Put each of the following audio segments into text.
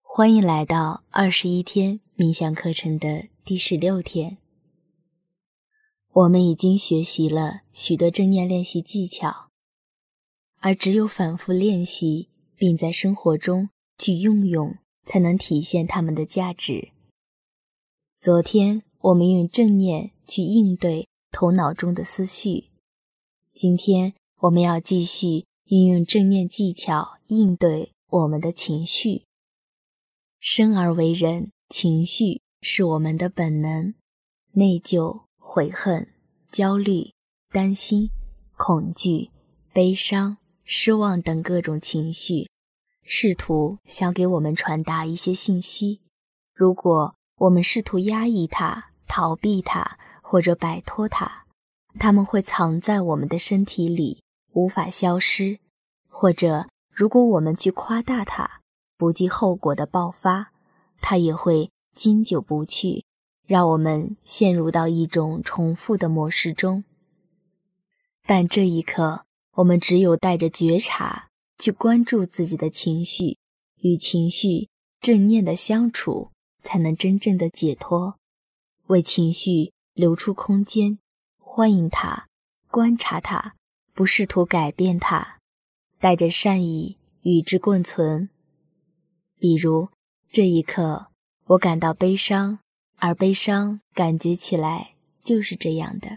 欢迎来到21天冥想课程的第16天。我们已经学习了许多正念练习技巧，而只有反复练习，并在生活中去运用，才能体现它们的价值。昨天我们用正念去应对头脑中的思绪，今天我们要继续运用正念技巧应对我们的情绪。生而为人，情绪是我们的本能，内疚、悔恨、焦虑、担心、恐惧、悲伤、失望等各种情绪，试图想给我们传达一些信息。如果我们试图压抑它、逃避它或者摆脱它，它们会藏在我们的身体里，无法消失；或者如果我们去夸大它，不计后果的爆发，它也会经久不去，让我们陷入到一种重复的模式中。但这一刻，我们只有带着觉察去关注自己的情绪，与情绪正念的相处，才能真正的解脱。为情绪留出空间，欢迎它，观察它，不试图改变它，带着善意与之共存。比如这一刻我感到悲伤，而悲伤感觉起来就是这样的。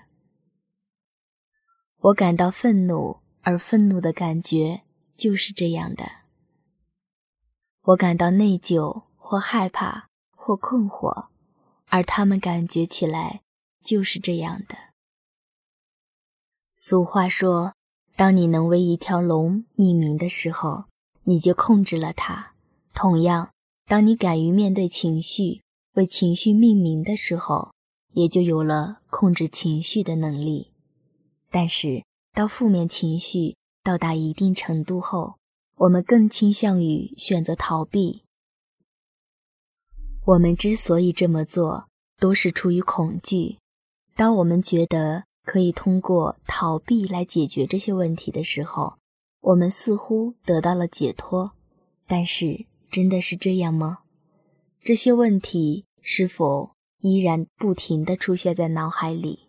我感到愤怒，而愤怒的感觉就是这样的。我感到内疚或害怕或困惑，而它们感觉起来就是这样的。俗话说，当你能为一条龙命名的时候，你就控制了它。同样，当你敢于面对情绪，为情绪命名的时候，也就有了控制情绪的能力。但是，当负面情绪到达一定程度后，我们更倾向于选择逃避。我们之所以这么做，都是出于恐惧。当我们觉得可以通过逃避来解决这些问题的时候，我们似乎得到了解脱。但是，真的是这样吗？这些问题是否依然不停地出现在脑海里？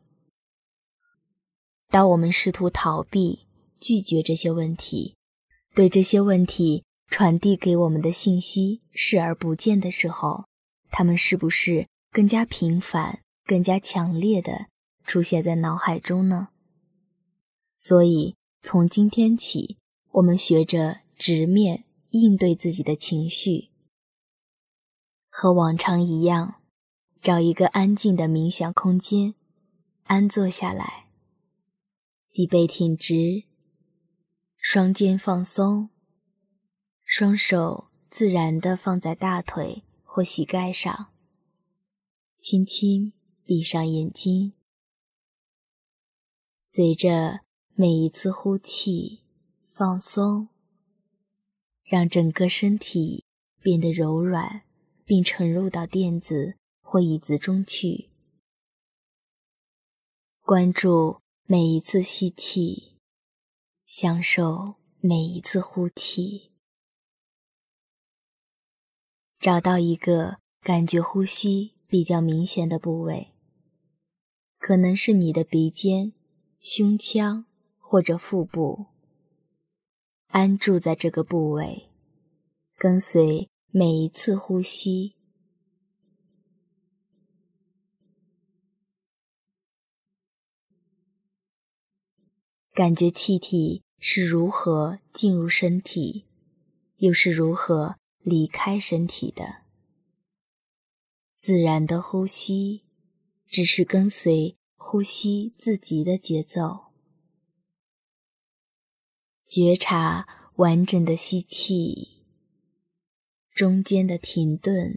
当我们试图逃避、拒绝这些问题，对这些问题传递给我们的信息视而不见的时候，它们是不是更加频繁、更加强烈地出现在脑海中呢？所以，从今天起，我们学着直面应对自己的情绪。和往常一样，找一个安静的冥想空间，安坐下来，脊背挺直，双肩放松，双手自然地放在大腿或膝盖上，轻轻闭上眼睛。随着每一次呼气，放松，让整个身体变得柔软，并沉入到垫子或椅子中去。关注每一次吸气，享受每一次呼气。找到一个感觉呼吸比较明显的部位，可能是你的鼻尖、胸腔或者腹部。安住在这个部位，跟随每一次呼吸。感觉气体是如何进入身体，又是如何离开身体的。自然的呼吸，只是跟随呼吸自己的节奏。觉察完整的吸气，中间的停顿，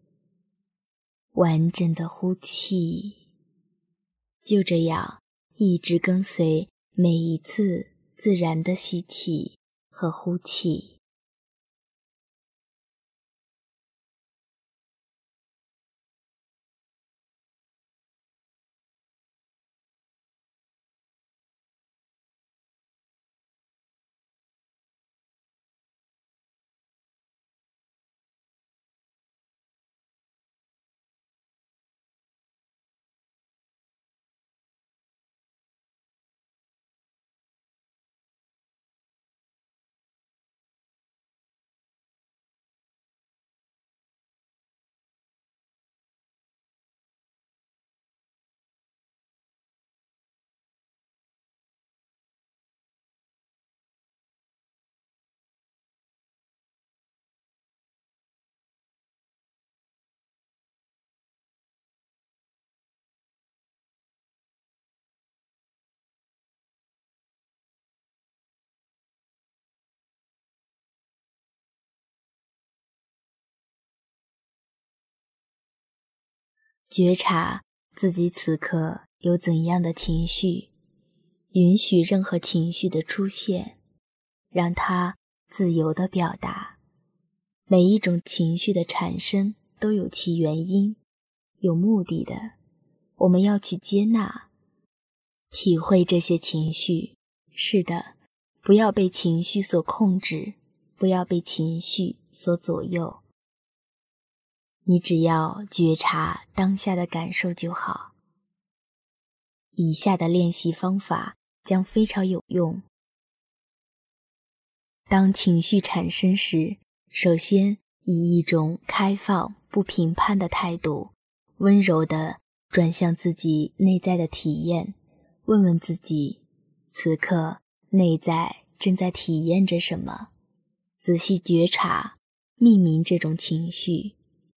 完整的呼气，就这样一直跟随每一次自然的吸气和呼气。 觉察自己此刻有怎样的情绪，允许任何情绪的出现，让它自由地表达。每一种情绪的产生都有其原因，有目的的，我们要去接纳，体会这些情绪。是的，不要被情绪所控制，不要被情绪所左右。你只要觉察当下的感受就好。以下的练习方法将非常有用。当情绪产生时，首先以一种开放、不评判的态度，温柔地转向自己内在的体验，问问自己，此刻内在正在体验着什么？仔细觉察，命名这种情绪。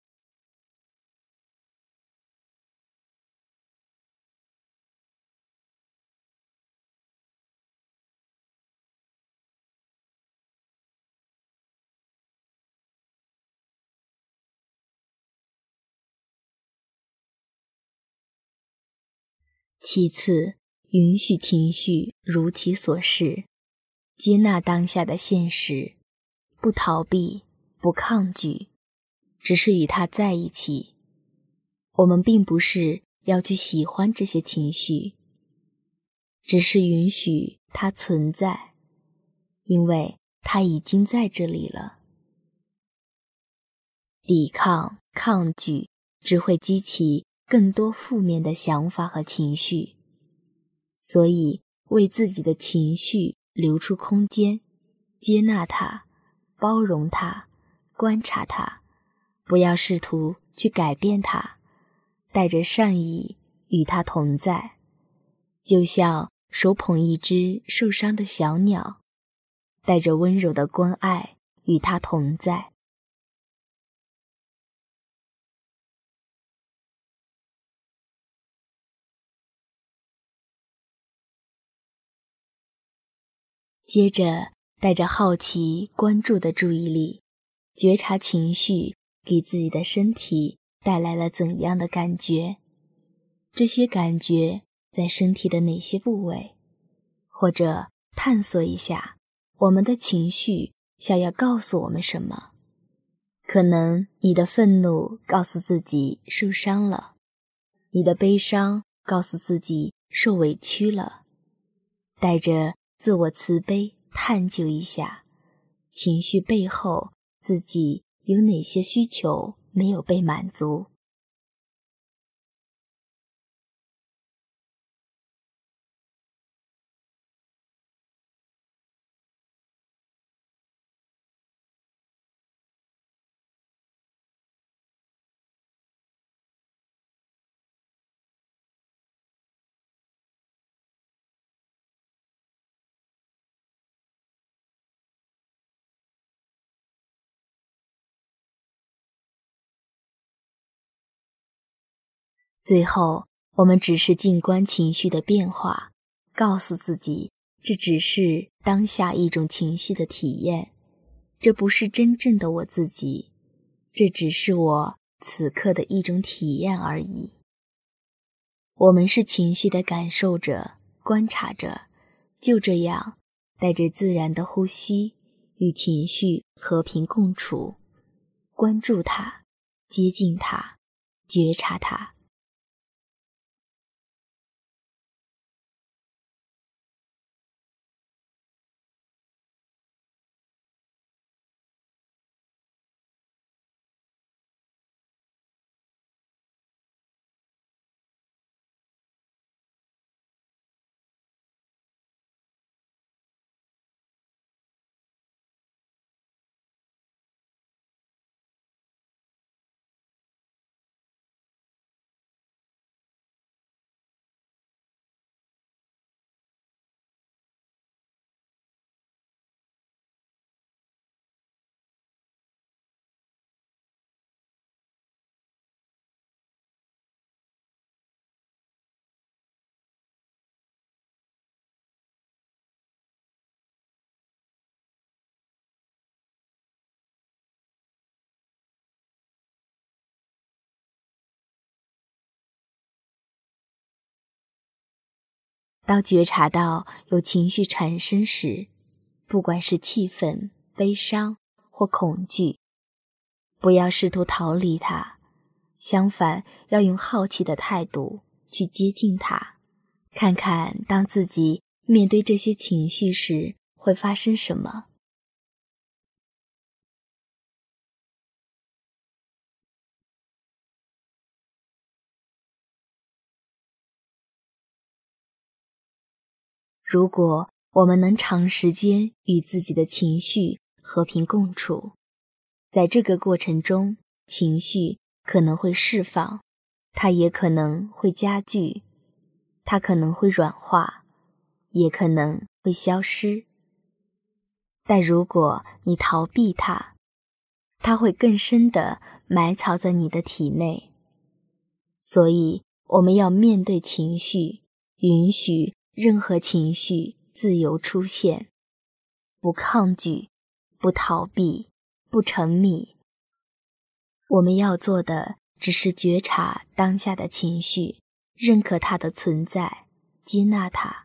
其次，允许情绪如其所是，接纳当下的现实，不逃避，不抗拒，只是与它在一起。我们并不是要去喜欢这些情绪，只是允许它存在，因为它已经在这里了。抵抗、抗拒只会激起更多负面的想法和情绪，所以为自己的情绪留出空间，接纳它，包容它，观察它，不要试图去改变它，带着善意与它同在，就像手捧一只受伤的小鸟，带着温柔的关爱与它同在。接着带着好奇关注的注意力，觉察情绪给自己的身体带来了怎样的感觉，这些感觉在身体的哪些部位，或者探索一下我们的情绪想要告诉我们什么。可能你的愤怒告诉自己受伤了，你的悲伤告诉自己受委屈了，带着自我慈悲探究一下，情绪背后自己有哪些需求没有被满足。最后，我们只是静观情绪的变化，告诉自己，这只是当下一种情绪的体验，这不是真正的我自己，这只是我此刻的一种体验而已。我们是情绪的感受者、观察者，就这样，带着自然的呼吸，与情绪和平共处，关注它，接近它，觉察它。 当觉察到有情绪产生时，不管是气愤、悲伤或恐惧，不要试图逃离它，相反，要用好奇的态度去接近它，看看当自己面对这些情绪时会发生什么。如果我们能长时间与自己的情绪和平共处，在这个过程中，情绪可能会释放，它也可能会加剧，它可能会软化，也可能会消失。但如果你逃避它，它会更深地埋藏在你的体内。所以，我们要面对情绪，允许任何情绪自由出现，不抗拒，不逃避，不沉迷。我们要做的只是觉察当下的情绪，认可它的存在，接纳它。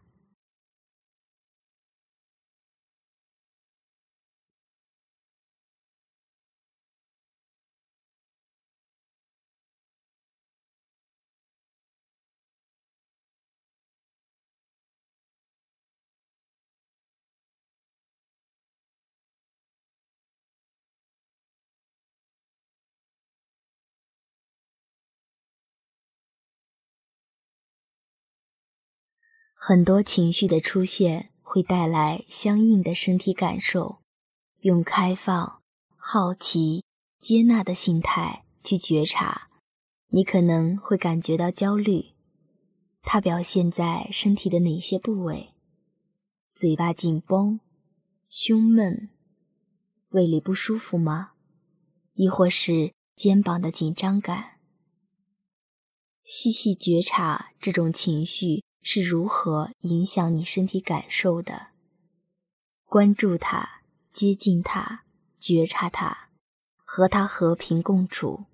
很多情绪的出现会带来相应的身体感受，用开放、好奇、接纳的心态去觉察，你可能会感觉到焦虑。它表现在身体的哪些部位？嘴巴紧绷、胸闷、胃里不舒服吗？亦或是肩膀的紧张感？细细觉察这种情绪是如何影响你身体感受的，关注它，接近它，觉察它，和它和平共处。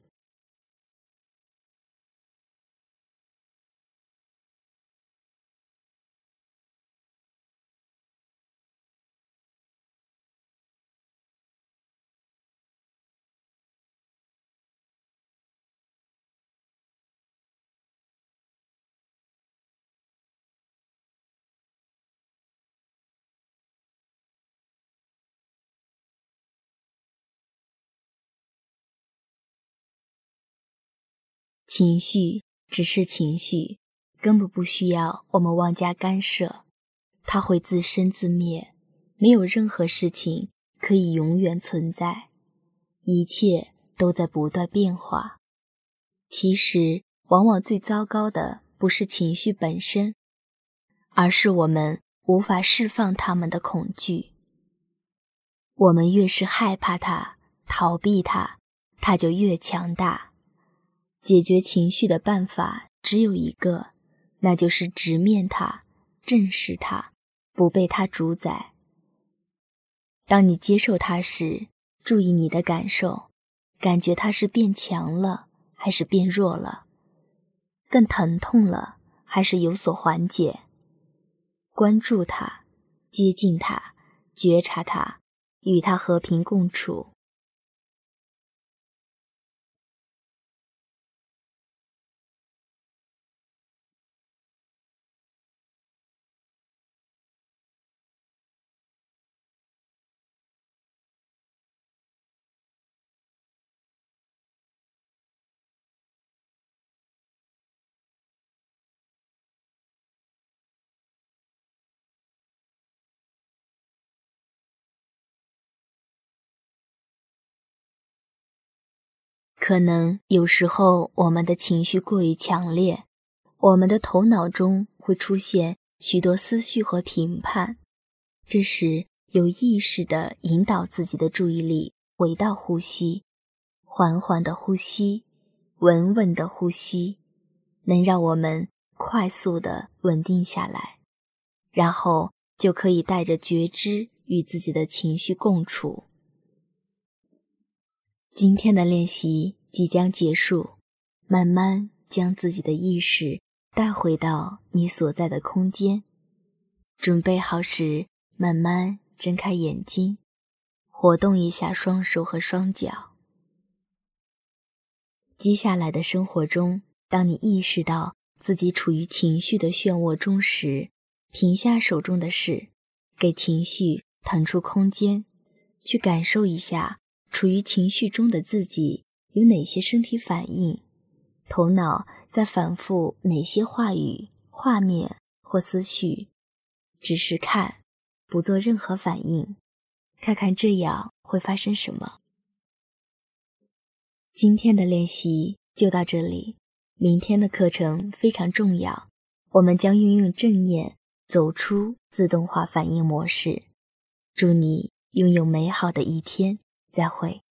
情绪只是情绪，根本不需要我们妄加干涉，它会自生自灭，没有任何事情可以永远存在，一切都在不断变化。其实，往往最糟糕的不是情绪本身，而是我们无法释放它们的恐惧。我们越是害怕它、逃避它，它就越强大。解决情绪的办法只有一个，那就是直面它，正视它，不被它主宰。当你接受它时，注意你的感受，感觉它是变强了，还是变弱了？更疼痛了，还是有所缓解？关注它，接近它，觉察它，与它和平共处。可能有时候我们的情绪过于强烈，我们的头脑中会出现许多思绪和评判，这时有意识地引导自己的注意力回到呼吸，缓缓的呼吸，稳稳的呼吸，能让我们快速地稳定下来，然后就可以带着觉知与自己的情绪共处。今天的练习即将结束，慢慢将自己的意识带回到你所在的空间， 准备好时，慢慢睁开眼睛，活动一下双手和双脚。接下来的生活中，当你意识到自己处于情绪的漩涡中时，停下手中的事，给情绪腾出空间，去感受一下处于情绪中的自己有哪些身体反应，头脑在反复哪些话语、画面或思绪。只是看，不做任何反应，看看这样会发生什么。今天的练习就到这里，明天的课程非常重要，我们将运用正念走出自动化反应模式。祝你拥有美好的一天，再会。